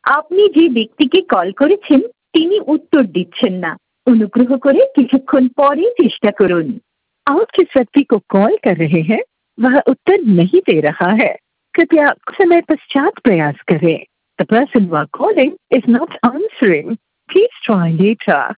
আপনি যে ব্যক্তিকে कॉल করেছেন তিনি उत्तर দিচ্ছেন না। অনুগ্রহ করে কিছুক্ষণ পরে চেষ্টা করুন। आप जिस व्यक्ति को कॉल कर रहे हैं वह उत्तर नहीं दे रहा है। कृपया कुछ समय पश्चात प्रयास करें। The person you are calling is not answering. Please try later.